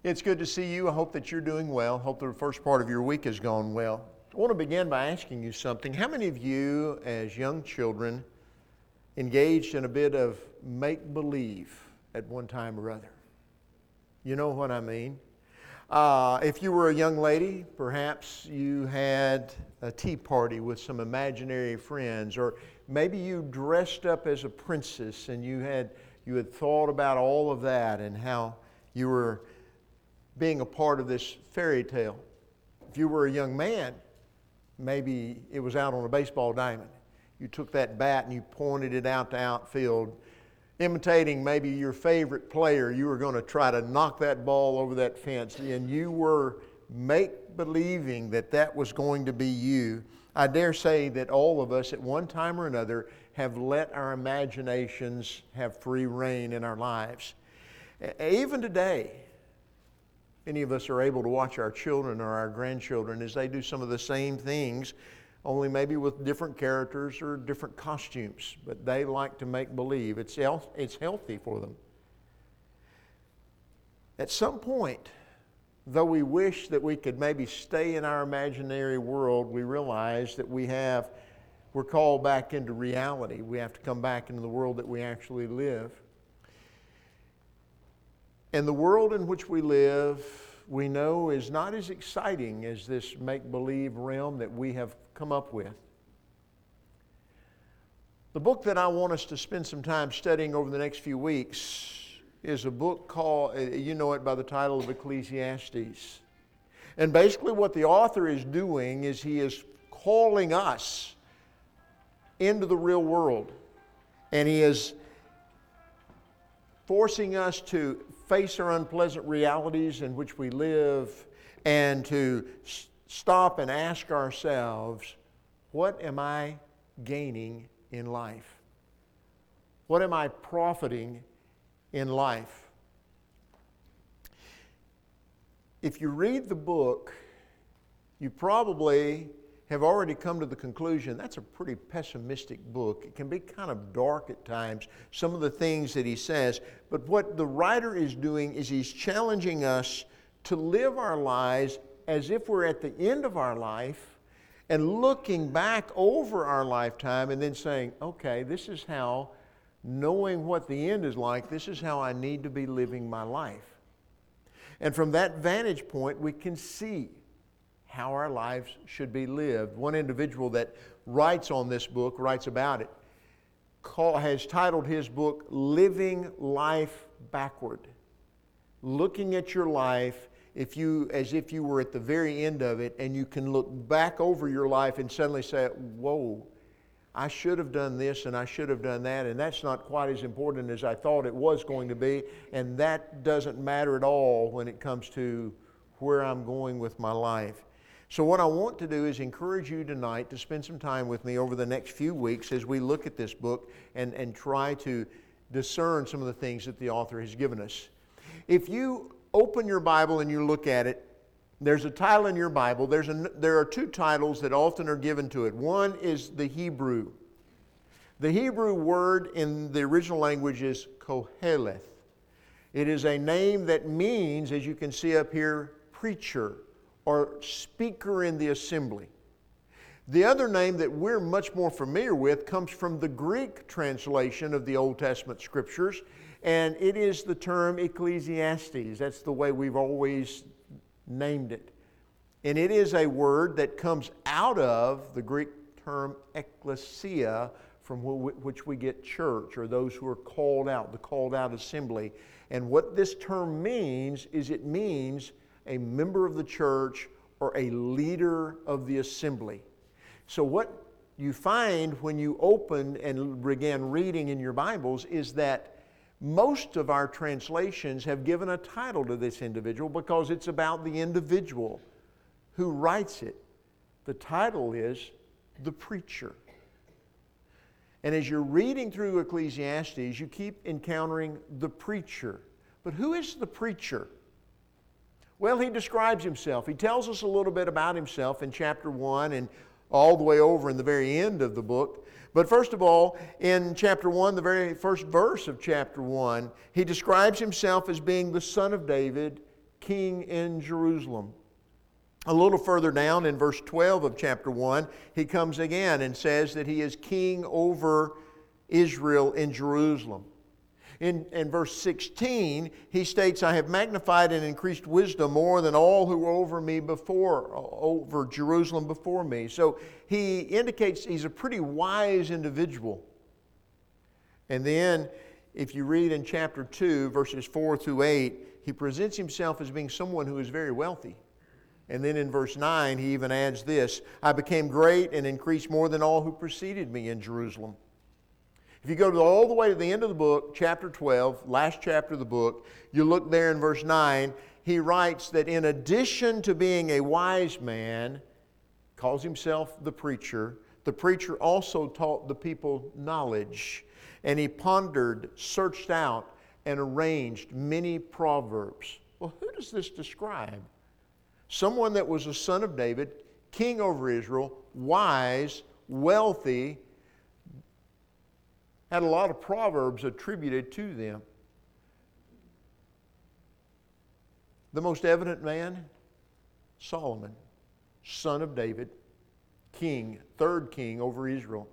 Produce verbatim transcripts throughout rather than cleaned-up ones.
It's good to see you. I hope that you're doing well. Hope the first part of your week has gone well. I want to begin by asking you something. How many of you, as young children, engaged in a bit of make-believe at one time or other? You know what I mean. Uh, if you were a young lady, perhaps you had a tea party with some imaginary friends, or maybe you dressed up as a princess and you had you had thought about all of that and how you were being a part of this fairy tale. If you were a young man, maybe it was out on a baseball diamond. You took that bat and you pointed it out to outfield, imitating maybe your favorite player. You were going to try to knock that ball over that fence, and you were make-believing that that was going to be you. I dare say that all of us at one time or another have let our imaginations have free rein in our lives. Even today, many of us are able to watch our children or our grandchildren as they do some of the same things, only maybe with different characters or different costumes, but they like to make believe. It's, it's healthy for them. At some point, though we wish that we could maybe stay in our imaginary world, we realize that we have, we're called back into reality. We have to come back into the world that we actually live. And the world in which we live, we know, is not as exciting as this make-believe realm that we have come up with. The book that I want us to spend some time studying over the next few weeks is a book called, you know it by the title of Ecclesiastes. And basically what the author is doing is he is calling us into the real world. And he is forcing us to face our unpleasant realities in which we live and to s- stop and ask ourselves, what am I gaining in life? What am I profiting in life? If you read the book, you probably have already come to the conclusion that's a pretty pessimistic book. It can be kind of dark at times, some of the things that he says. But what the writer is doing is he's challenging us to live our lives as if we're at the end of our life and looking back over our lifetime and then saying, okay, this is how, knowing what the end is like, this is how I need to be living my life. And from that vantage point, we can see how our lives should be lived. One individual that writes on this book, writes about it, call, has titled his book, Living Life Backward. Looking at your life if you, as if you were at the very end of it, and you can look back over your life and suddenly say, whoa, I should have done this and I should have done that, and that's not quite as important as I thought it was going to be, and that doesn't matter at all when it comes to where I'm going with my life. So what I want to do is encourage you tonight to spend some time with me over the next few weeks as we look at this book and, and try to discern some of the things that the author has given us. If you open your Bible and you look at it, there's a title in your Bible. There's a, there are two titles that often are given to it. One is the Hebrew. The Hebrew word in the original language is Koheleth. It is a name that means, as you can see up here, preacher, or speaker in the assembly. The other name that we're much more familiar with comes from the Greek translation of the Old Testament Scriptures, and it is the term Ecclesiastes. That's the way we've always named it. And it is a word that comes out of the Greek term ecclesia, from which we get church, or those who are called out, the called out assembly. And what this term means is it means a member of the church or a leader of the assembly. So what you find when you open and begin reading in your Bibles is that most of our translations have given a title to this individual because it's about the individual who writes it. The title is the preacher. And as you're reading through Ecclesiastes, you keep encountering the preacher. But who is the preacher? Well, he describes himself. He tells us a little bit about himself in chapter one and all the way over in the very end of the book. But first of all, in chapter one, the very first verse of chapter one, he describes himself as being the son of David king in Jerusalem. A little further down in verse twelve of chapter one, he comes again and says that he is king over Israel in Jerusalem. In, in verse sixteen, he states, I have magnified and increased wisdom more than all who were over me before, over Jerusalem before me. So he indicates he's a pretty wise individual. And then, if you read in chapter two, verses four through eight, he presents himself as being someone who is very wealthy. And then in verse nine, he even adds this, I became great and increased more than all who preceded me in Jerusalem. If you go to all the way to the end of the book, chapter twelve, last chapter of the book, you look there in verse nine, he writes that in addition to being a wise man, calls himself the preacher, the preacher also taught the people knowledge. And he pondered, searched out, and arranged many proverbs. Well, who does this describe? Someone that was a son of David, king over Israel, wise, wealthy, had a lot of proverbs attributed to them. The most evident man, Solomon, son of David, king, third king over Israel.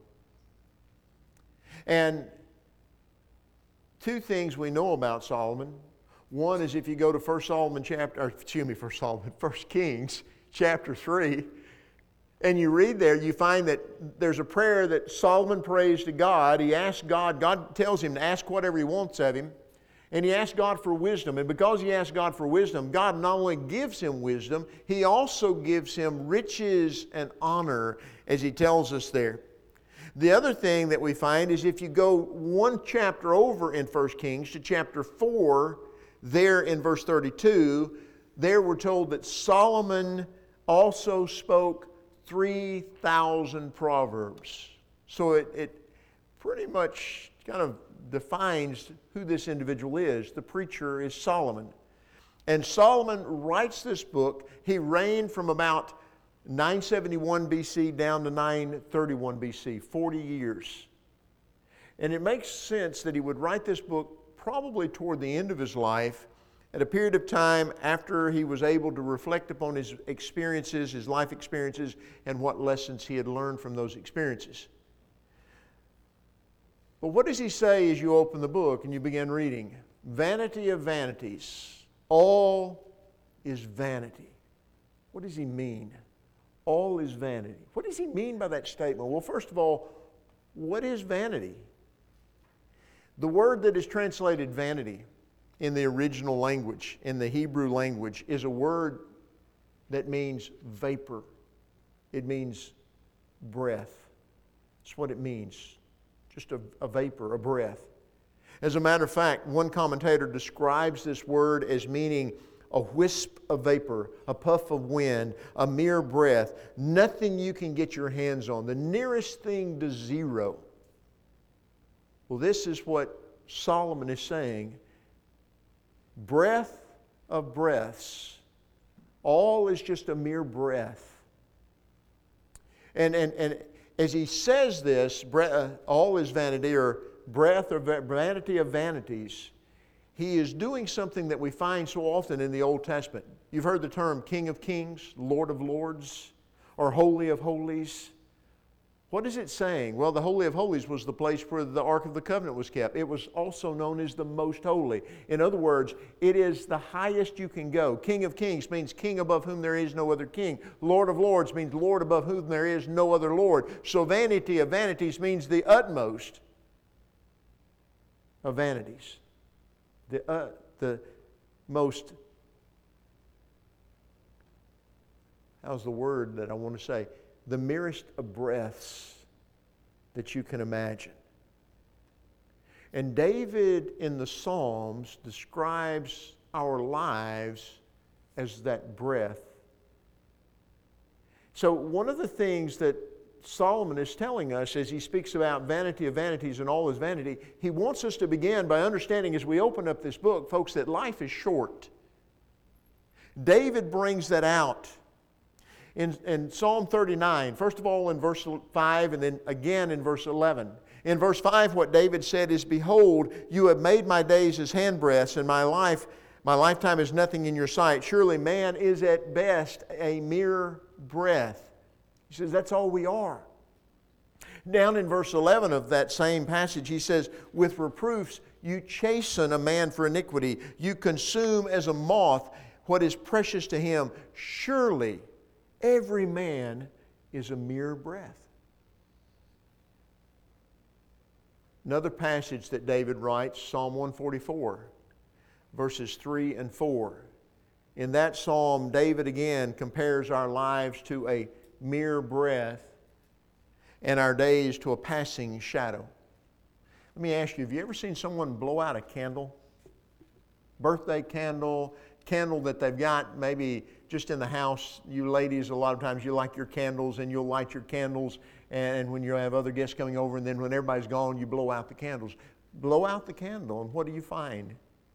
And two things we know about Solomon. One is if you go to First Solomon chapter, or excuse me, First Solomon, First Kings chapter three, and you read there, you find that there's a prayer that Solomon prays to God. He asks God, God tells him to ask whatever he wants of him, and he asks God for wisdom. And because he asks God for wisdom, God not only gives him wisdom, he also gives him riches and honor, as he tells us there. The other thing that we find is if you go one chapter over in First Kings to chapter four, there in verse thirty-two, there we're told that Solomon also spoke three thousand proverbs. So it, it pretty much kind of defines who this individual is. The preacher is Solomon. And Solomon writes this book. He reigned from about nine seventy-one B C down to nine thirty-one B C, forty years. And it makes sense that he would write this book probably toward the end of his life, at a period of time after he was able to reflect upon his experiences, his life experiences, and what lessons he had learned from those experiences. But what does he say as you open the book and you begin reading? Vanity of vanities. All is vanity. What does he mean? All is vanity. What does he mean by that statement? Well, first of all, what is vanity? The word that is translated vanity in the original language, in the Hebrew language, is a word that means vapor. It means breath. That's what it means. Just a, a vapor, a breath. As a matter of fact, one commentator describes this word as meaning a wisp of vapor, a puff of wind, a mere breath, nothing you can get your hands on, the nearest thing to zero. Well, this is what Solomon is saying. Breath of breaths. All is just a mere breath. And, and, and as he says this, breath, uh, all is vanity, or breath or vanity of vanities, he is doing something that we find so often in the Old Testament. You've heard the term King of Kings, Lord of Lords, or Holy of Holies. What is it saying? Well, the Holy of Holies was the place where the Ark of the Covenant was kept. It was also known as the Most Holy. In other words, it is the highest you can go. King of Kings means King above whom there is no other King. Lord of Lords means Lord above whom there is no other Lord. So vanity of vanities means the utmost of vanities. The, uh, the most, how's the word that I want to say? The merest of breaths that you can imagine. And David in the Psalms describes our lives as that breath. So one of the things that Solomon is telling us as he speaks about vanity of vanities and all is vanity, he wants us to begin by understanding as we open up this book, folks, that life is short. David brings that out in, in Psalm thirty-nine, first of all in verse five and then again in verse eleven. In verse five, what David said is, "Behold, you have made my days as handbreadths, and my life My lifetime is nothing in your sight. Surely man is at best a mere breath. He says that's all we are. Down in verse eleven of that same passage, he says, with reproofs you chasten a man for iniquity. You consume as a moth what is precious to him. Surely every man is a mere breath. Another passage that David writes, Psalm one forty-four, verses three and four. In that psalm, David again compares our lives to a mere breath and our days to a passing shadow. Let me ask you, have you ever seen someone blow out a candle? Birthday candle, candle that they've got maybe just in the house. You ladies, a lot of times you like your candles and you'll light your candles, and when you have other guests coming over, and then when everybody's gone, you blow out the candles. Blow out the candle, and what do you find?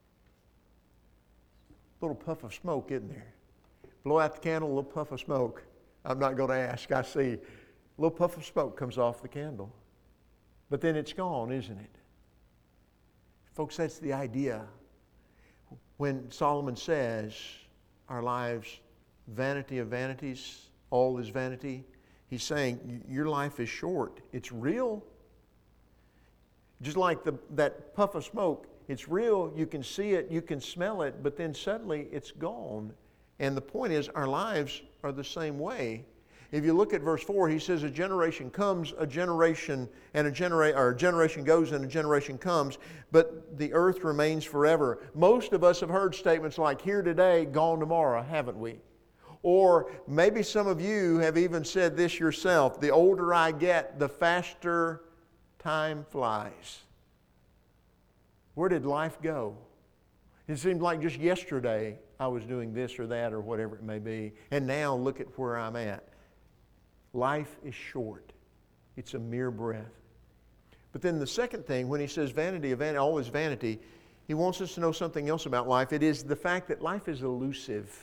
A little puff of smoke, isn't there? Blow out the candle, a little puff of smoke. I'm not going to ask, I see. A little puff of smoke comes off the candle. But then it's gone, isn't it? Folks, that's the idea. When Solomon says our lives, vanity of vanities, all is vanity, he's saying your life is short. It's real. Just like the, that puff of smoke, it's real. You can see it, you can smell it, but then suddenly it's gone. And the point is, our lives are the same way. If you look at verse four, he says, a generation comes, a generation, and a, genera- or a generation goes and a generation comes, but the earth remains forever. Most of us have heard statements like, here today, gone tomorrow, haven't we? Or maybe some of you have even said this yourself, the older I get, the faster time flies. Where did life go? It seemed like just yesterday I was doing this or that or whatever it may be, and now look at where I'm at. Life is short. It's a mere breath. But then the second thing, when he says vanity of vanity, all is vanity, he wants us to know something else about life. It is the fact that life is elusive.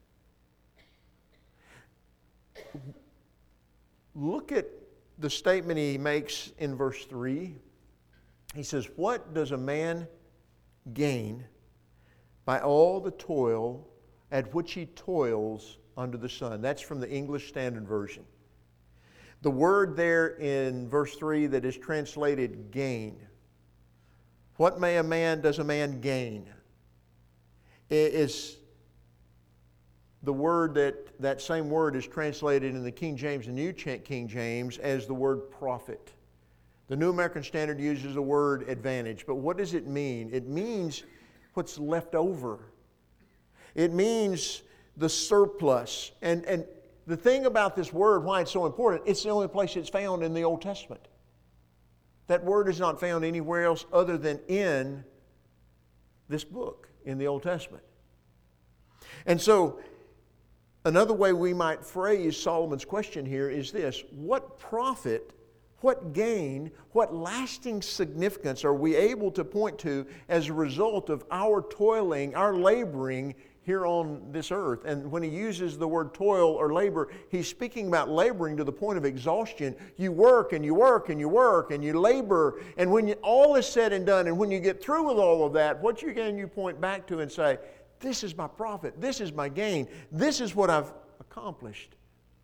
Look at the statement he makes in verse three. He says, what does a man gain by all the toil at which he toils under the sun? That's from the English Standard Version. The word there in verse three that is translated gain. What may a man, does a man gain? It is the word that, that same word is translated in the King James and New King James as the word profit. The New American Standard uses the word advantage, but what does it mean? It means what's left over. It means the surplus. And, and the thing about this word, why it's so important, it's the only place it's found in the Old Testament. That word is not found anywhere else other than in this book, in the Old Testament. And so, another way we might phrase Solomon's question here is this: what profit, what gain, what lasting significance are we able to point to as a result of our toiling, our laboring here on this earth? And when he uses the word toil or labor, he's speaking about laboring to the point of exhaustion. You work and you work and you work and you labor, and when you, all is said and done, and when you get through with all of that, what you can you point back to and say, this is my profit, this is my gain, this is what I've accomplished.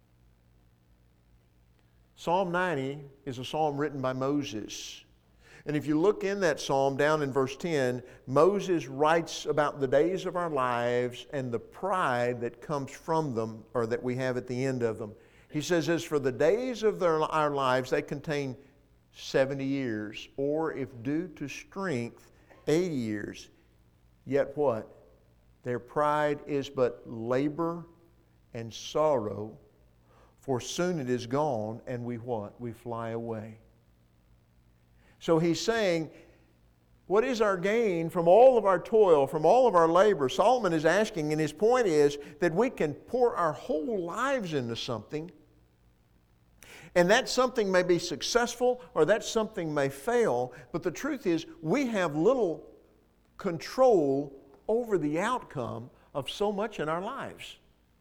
Psalm ninety is a psalm written by Moses. And if you look in that psalm down in verse ten, Moses writes about the days of our lives and the pride that comes from them, or that we have at the end of them. He says, as for the days of their, our lives, they contain seventy years, or if due to strength, eighty years. Yet what? Their pride is but labor and sorrow, for soon it is gone, and we what? We fly away. So he's saying, what is our gain from all of our toil, from all of our labor? Solomon is asking, and his point is that we can pour our whole lives into something, and that something may be successful or that something may fail, but the truth is we have little control over the outcome of so much in our lives.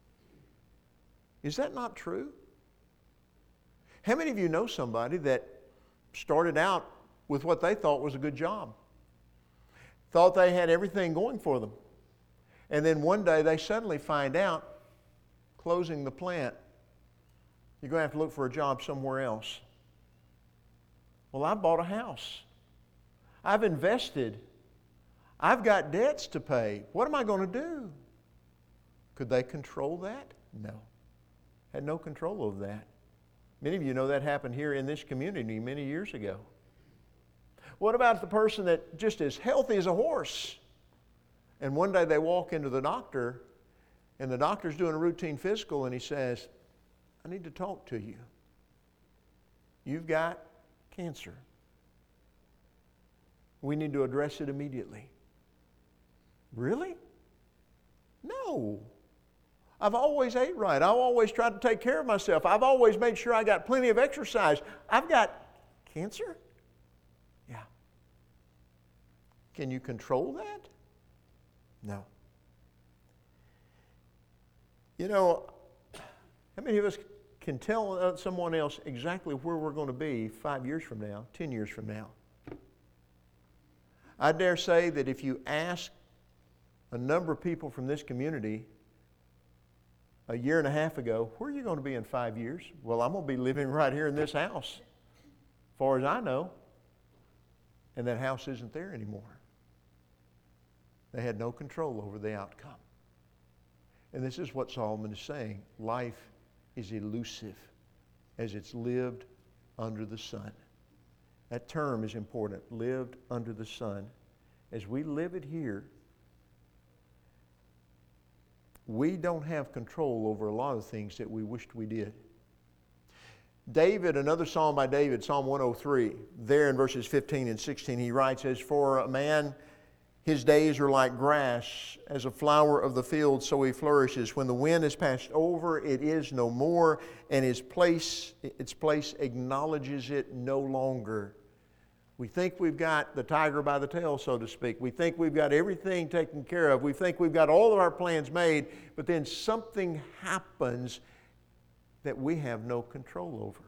Is that not true? How many of you know somebody that started out with what they thought was a good job? Thought they had everything going for them. And then one day they suddenly find out, closing the plant, you're going to have to look for a job somewhere else. Well, I bought a house. I've invested. I've got debts to pay. What am I going to do? Could they control that? No. Had no control over that. Many of you know that happened here in this community many years ago. What about the person that just as healthy as a horse? And one day they walk into the doctor, and the doctor's doing a routine physical, and he says, I need to talk to you. You've got cancer. We need to address it immediately. Really? No. I've always ate right. I've always tried to take care of myself. I've always made sure I got plenty of exercise. I've got cancer? Yeah. Can you control that? No. You know, how many of us can tell someone else exactly where we're going to be five years from now, ten years from now? I dare say that if you ask a number of people from this community a year and a half ago, where are you going to be in five years? Well, I'm going to be living right here in this house, as far as I know. And that house isn't there anymore. They had no control over the outcome. And this is what Solomon is saying. Life is elusive as it's lived under the sun. That term is important, lived under the sun. As we live it here, we don't have control over a lot of things that we wished we did. David, another psalm by David, Psalm one oh three, there in verses fifteen and sixteen, he writes, as for a man, his days are like grass, as a flower of the field, so he flourishes. When the wind has passed over, it is no more, and his place, its place acknowledges it no longer. We think we've got the tiger by the tail, so to speak. We think we've got everything taken care of. We think we've got all of our plans made, but then something happens that we have no control over.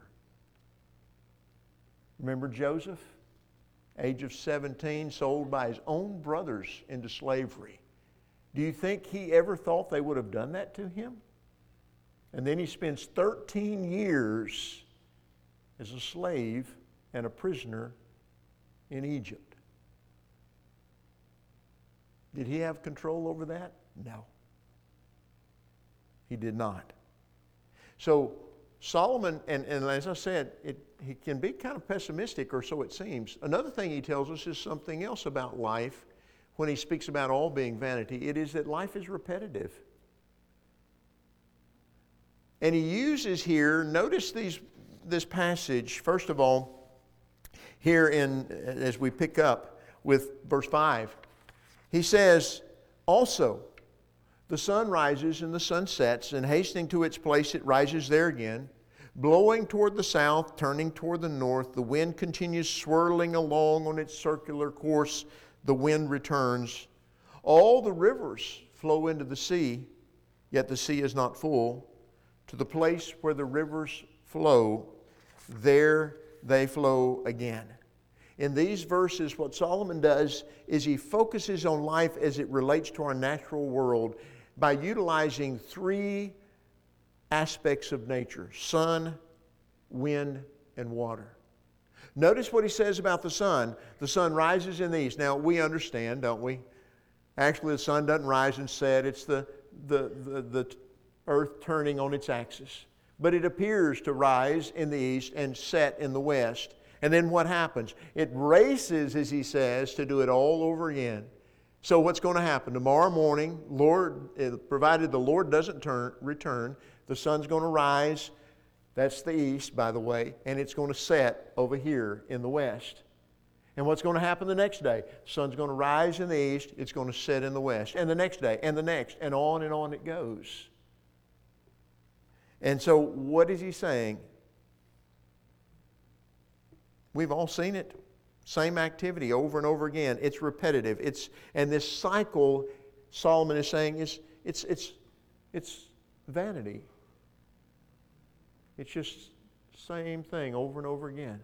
Remember Joseph? Age of seventeen, sold by his own brothers into slavery. Do you think he ever thought they would have done that to him? And then he spends thirteen years as a slave and a prisoner in Egypt. Did he have control over that? No. He did not. So Solomon, and, and as I said, it, he can be kind of pessimistic, or so it seems. Another thing he tells us is something else about life when he speaks about all being vanity. It is that life is repetitive. And he uses here, notice these, this passage, first of all, here in, as we pick up with verse five, he says, also, the sun rises and the sun sets, and hastening to its place it rises there again. Blowing toward the south, turning toward the north, the wind continues swirling along on its circular course. The wind returns. All the rivers flow into the sea, yet the sea is not full. To the place where the rivers flow, there they flow again. In these verses, what Solomon does is he focuses on life as it relates to our natural world by utilizing three aspects of nature: sun, wind, and water. Notice what he says about the sun. The sun rises in the east. Now, we understand, don't we? Actually, the sun doesn't rise and set. It's the, the, the, the earth turning on its axis. But it appears to rise in the east and set in the west. And then what happens? It races, as he says, to do it all over again. So what's going to happen? Tomorrow morning, Lord, provided the Lord doesn't turn, return, the sun's going to rise. That's the east, by the way. And it's going to set over here in the west. And what's going to happen the next day? The sun's going to rise in the east. It's going to set in the west. And the next day, and the next, and on and on it goes. And so what is he saying? We've all seen it. Same activity over and over again. It's repetitive. It's and this cycle, Solomon is saying, is it's it's it's vanity. It's just same thing over and over again.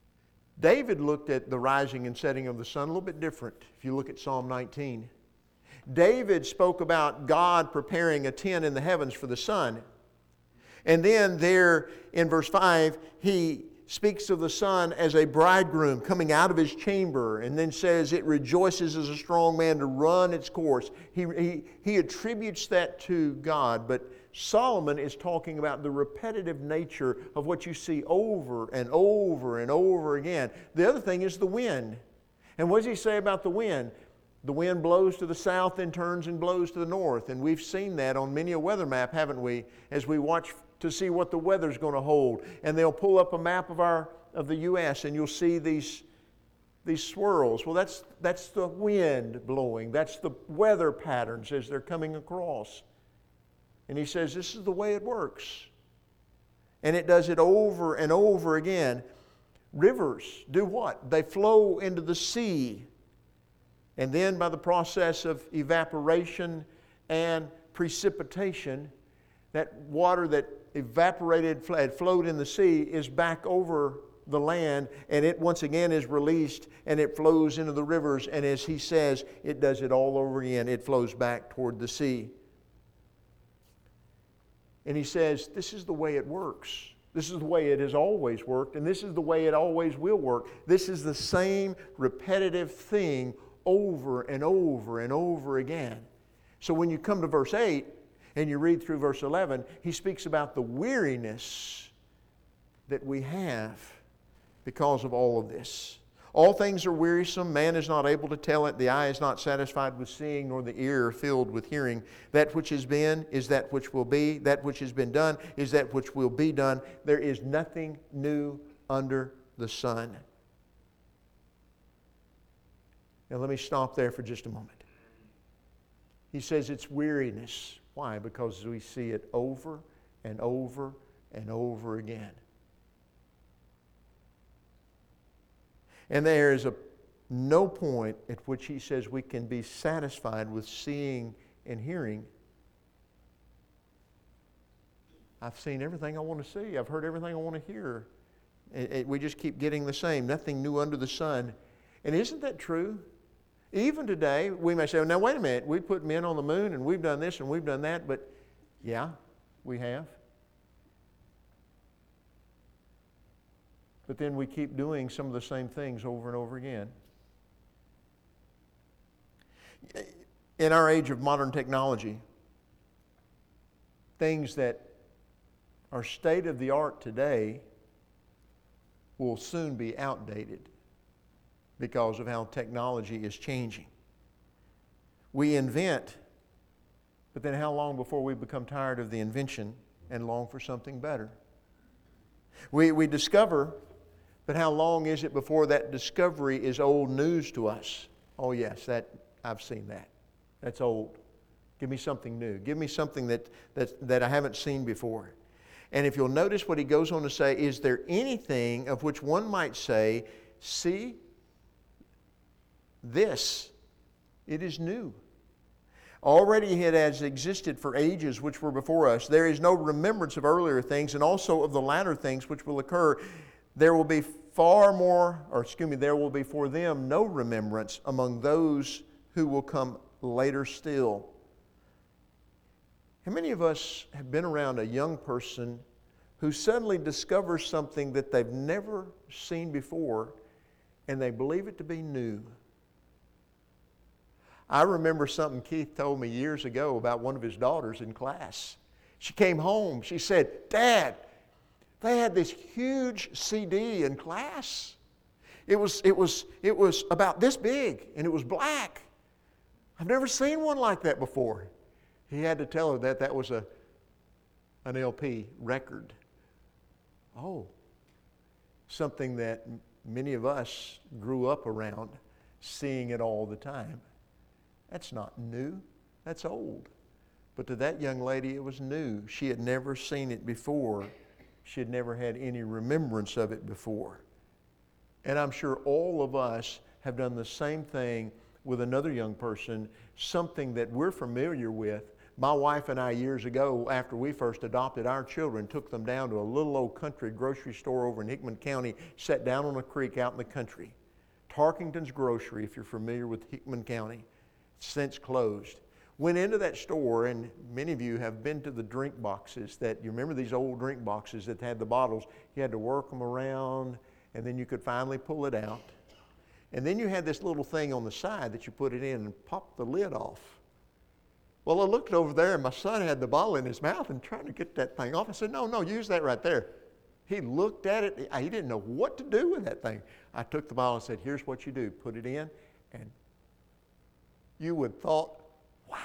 David looked at the rising and setting of the sun a little bit different. If you look at Psalm nineteen, David spoke about God preparing a tent in the heavens for the sun. And then there in verse five, he speaks of the sun as a bridegroom coming out of his chamber, and then says it rejoices as a strong man to run its course. He, he, he attributes that to God, but Solomon is talking about the repetitive nature of what you see over and over and over again. The other thing is the wind. And what does he say about the wind? The wind blows to the south, then turns and blows to the north. And we've seen that on many a weather map, haven't we, as we watch to see what the weather's going to hold. And they'll pull up a map of our of the U S and you'll see these, these swirls. Well, that's, that's the wind blowing. That's the weather patterns as they're coming across. And he says this is the way it works. And it does it over and over again. Rivers do what? They flow into the sea. And then by the process of evaporation and precipitation, that water that evaporated, had flowed in the sea is back over the land, and it once again is released, and it flows into the rivers, and as he says, it does it all over again. It flows back toward the sea. And he says, this is the way it works. This is the way it has always worked, and this is the way it always will work. This is the same repetitive thing over and over and over again. So when you come to verse eight, and you read through verse eleven, he speaks about the weariness that we have because of all of this. All things are wearisome. Man is not able to tell it. The eye is not satisfied with seeing, nor the ear filled with hearing. That which has been is that which will be. That which has been done is that which will be done. There is nothing new under the sun. Now let me stop there for just a moment. He says it's weariness. Why? Because we see it over and over and over again. And there is a no point at which he says we can be satisfied with seeing and hearing. I've seen everything I want to see. I've heard everything I want to hear. It, it, we just keep getting the same. Nothing new under the sun. And isn't that true? Even today, we may say, well, now wait a minute, we put men on the moon and we've done this and we've done that, but yeah, we have. But then we keep doing some of the same things over and over again. In our age of modern technology, things that are state of the art today will soon be outdated because of how technology is changing. We invent, but then how long before we become tired of the invention and long for something better? We, we discover, but how long is it before that discovery is old news to us? Oh yes, that I've seen that. That's old. Give me something new. Give me something that, that, that I haven't seen before. And if you'll notice what he goes on to say, is there anything of which one might say, see, this, it is new. Already it has existed for ages which were before us. There is no remembrance of earlier things, and also of the latter things which will occur. There will be far more, or excuse me, there will be for them no remembrance among those who will come later still. How many of us have been around a young person who suddenly discovers something that they've never seen before, and they believe it to be new? I remember something Keith told me years ago about one of his daughters in class. She came home. She said, Dad, they had this huge C D in class. It was, it was, it was about this big, and it was black. I've never seen one like that before. He had to tell her that that was a, an L P record. Oh, something that many of us grew up around, seeing it all the time. That's not new. That's old. But to that young lady, it was new. She had never seen it before. She had never had any remembrance of it before. And I'm sure all of us have done the same thing with another young person, something that we're familiar with. My wife and I, years ago, after we first adopted our children, took them down to a little old country grocery store over in Hickman County, sat down on a creek out in the country. Tarkington's Grocery, if you're familiar with Hickman County. since closed. Went into that store, and many of you have been to the drink boxes that, you remember these old drink boxes that had the bottles? You had to work them around, and then you could finally pull it out. And then you had this little thing on the side that you put it in and pop the lid off. Well, I looked over there, and my son had the bottle in his mouth and trying to get that thing off. I said, no, no, use that right there. He looked at it. He didn't know what to do with that thing. I took the bottle and said, here's what you do. Put it in, and you would thought, wow.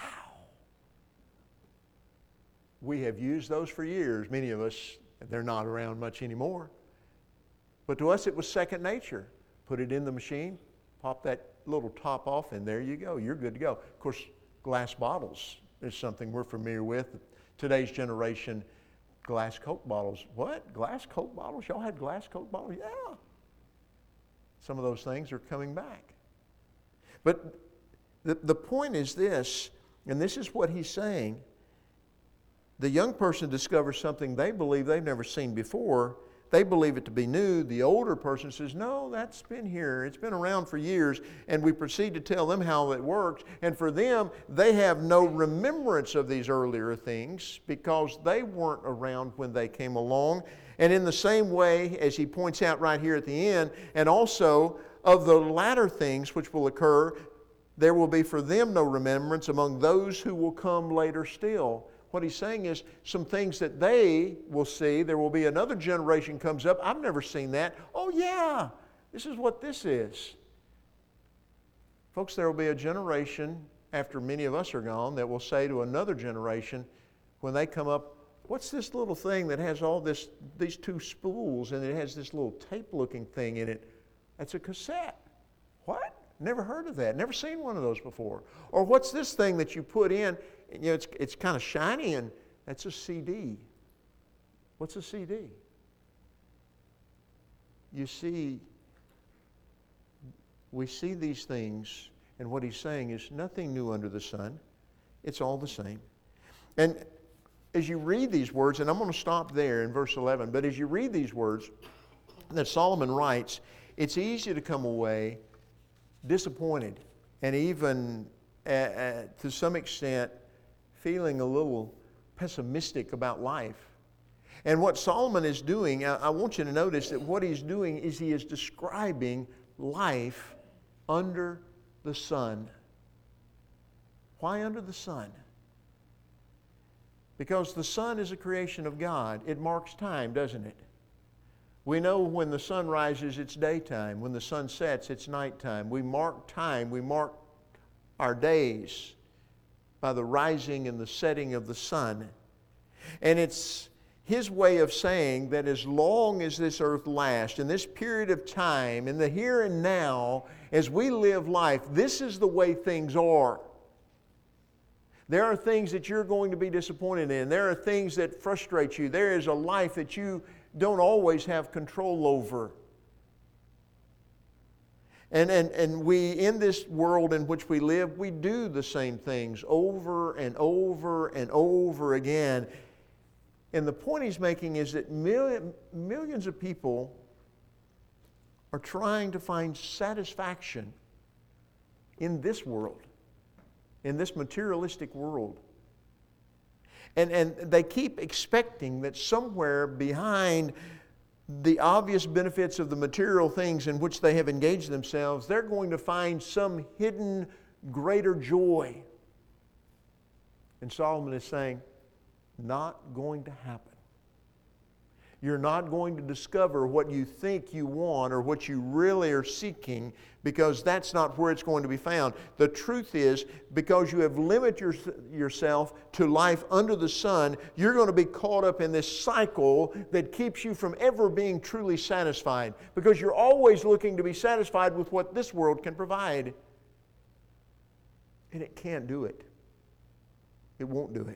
We have used those for years, many of us. They're not around much anymore. But to us, it was second nature. Put it in the machine, pop that little top off, and there you go. You're good to go. Of course, glass bottles is something we're familiar with. Today's generation, glass Coke bottles. What? Glass Coke bottles? Y'all had glass Coke bottles? Yeah. Some of those things are coming back. But the, the point is this, and this is what he's saying. The young person discovers something they believe they've never seen before. They believe it to be new. The older person says, no, that's been here. It's been around for years. And we proceed to tell them how it works. And for them, they have no remembrance of these earlier things because they weren't around when they came along. And in the same way, as he points out right here at the end, and also of the latter things which will occur, there will be for them no remembrance among those who will come later still. What he's saying is some things that they will see. There will be another generation comes up. I've never seen that. Oh yeah, this is what this is. Folks, there will be a generation after many of us are gone that will say to another generation when they come up, what's this little thing that has all this, these two spools and it has this little tape looking thing in it? That's a cassette. What? Never heard of that. Never seen one of those before. Or what's this thing that you put in? You know, it's, it's kind of shiny, and that's a C D. What's a C D? You see, we see these things, and what he's saying is nothing new under the sun. It's all the same. And as you read these words, and I'm going to stop there in verse eleven, but as you read these words that Solomon writes, it's easy to come away disappointed and even uh, uh, to some extent feeling a little pessimistic about life. And what Solomon is doing, I, I want you to notice that what he's doing is he is describing life under the sun. Why under the sun? Because the sun is a creation of God. It marks time, doesn't it? We know when the sun rises, it's daytime. When the sun sets, it's nighttime. We mark time. We mark our days by the rising and the setting of the sun. And it's his way of saying that as long as this earth lasts, in this period of time, in the here and now, as we live life, this is the way things are. There are things that you're going to be disappointed in. There are things that frustrate you. There is a life that you don't always have control over. And, and, and we, in this world in which we live, we do the same things over and over and over again. And the point he's making is that million, millions of people are trying to find satisfaction in this world, in this materialistic world. And, and they keep expecting that somewhere behind the obvious benefits of the material things in which they have engaged themselves, they're going to find some hidden greater joy. And Solomon is saying, not going to happen. You're not going to discover what you think you want or what you really are seeking, because that's not where it's going to be found. The truth is, because you have limited your, yourself to life under the sun, you're going to be caught up in this cycle that keeps you from ever being truly satisfied, because you're always looking to be satisfied with what this world can provide. And it can't do it. It won't do it.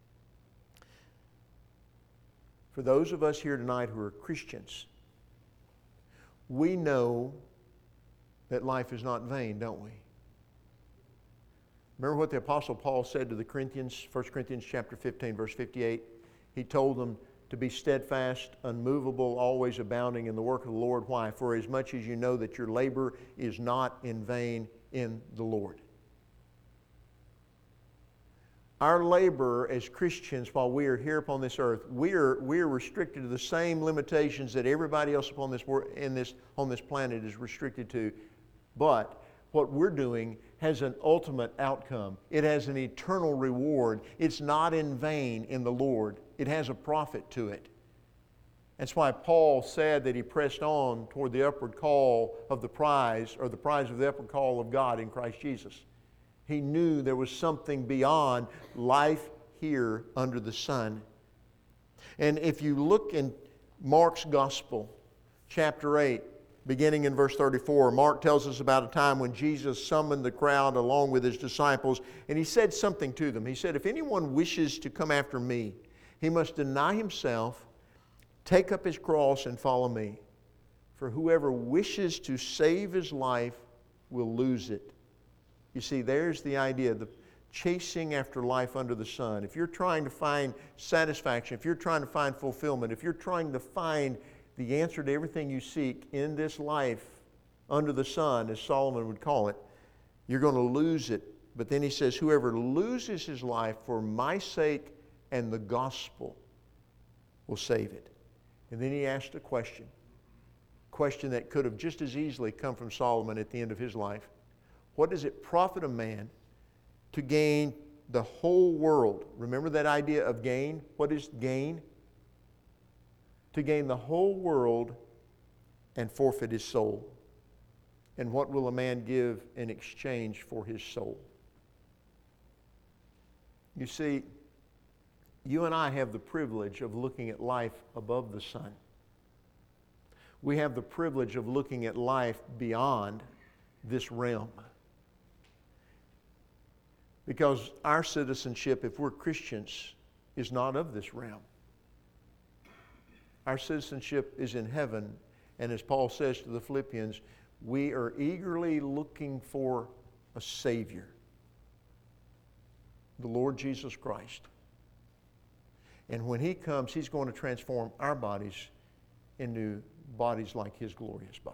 For those of us here tonight who are Christians, we know that life is not vain, don't we? Remember what the Apostle Paul said to the Corinthians, First Corinthians chapter fifteen, verse fifty-eight? He told them to be steadfast, unmovable, always abounding in the work of the Lord. Why? For as much as you know that your labor is not in vain in the Lord. our labor as Christians while we are here upon this earth, we are, we are restricted to the same limitations that everybody else upon this, in this, on this planet is restricted to. But what we're doing has an ultimate outcome. It has an eternal reward. It's not in vain in the Lord. It has a profit to it. That's why Paul said that he pressed on toward the upward call of the prize, or the prize of the upward call of God in Christ Jesus. He knew there was something beyond life here under the sun. And if you look in Mark's Gospel, chapter eight, beginning in verse thirty-four, Mark tells us about a time when Jesus summoned the crowd along with his disciples, and he said something to them. He said, "If anyone wishes to come after me, he must deny himself, take up his cross, and follow me. For whoever wishes to save his life will lose it." You see, there's the idea, the chasing after life under the sun. If you're trying to find satisfaction, if you're trying to find fulfillment, if you're trying to find the answer to everything you seek in this life under the sun, as Solomon would call it, you're going to lose it. But then he says, whoever loses his life for my sake and the gospel will save it. And then he asked a question, a question that could have just as easily come from Solomon at the end of his life. What does it profit a man to gain the whole world? Remember that idea of gain? What is gain? To gain the whole world and forfeit his soul. And what will a man give in exchange for his soul? You see, you and I have the privilege of looking at life above the sun. We have the privilege of looking at life beyond this realm. Because our citizenship, if we're Christians, is not of this realm. Our citizenship is in heaven, and as Paul says to the Philippians, we are eagerly looking for a Savior, the Lord Jesus Christ. And when He comes, He's going to transform our bodies into bodies like His glorious body.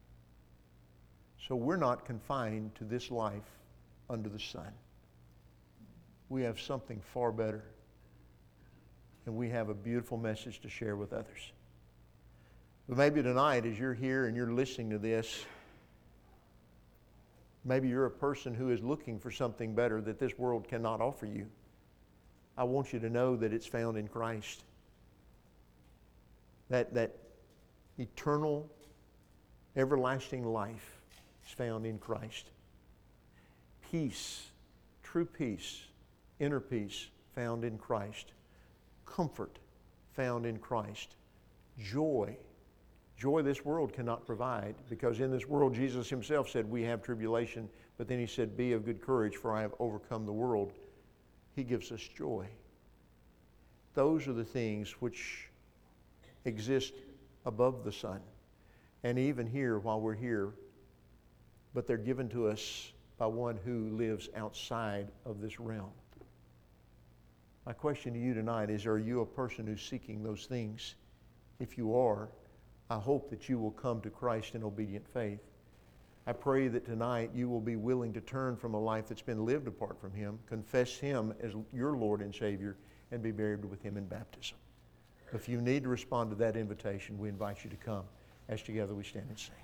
So we're not confined to this life under the sun. We have something far better. And we have a beautiful message to share with others. But maybe tonight, as you're here and you're listening to this, maybe you're a person who is looking for something better that this world cannot offer you. I want you to know that it's found in Christ. That, that eternal, everlasting life is found in Christ. Peace, true peace, inner peace found in Christ. Comfort found in Christ. Joy. Joy this world cannot provide, because in this world Jesus Himself said we have tribulation, but then He said, be of good courage, for I have overcome the world. He gives us joy. Those are the things which exist above the sun, and even here while we're here, but they're given to us by one who lives outside of this realm. My question to you tonight is, are you a person who's seeking those things? If you are, I hope that you will come to Christ in obedient faith. I pray that tonight you will be willing to turn from a life that's been lived apart from Him, confess Him as your Lord and Savior, and be buried with Him in baptism. If you need to respond to that invitation, we invite you to come as together we stand and sing.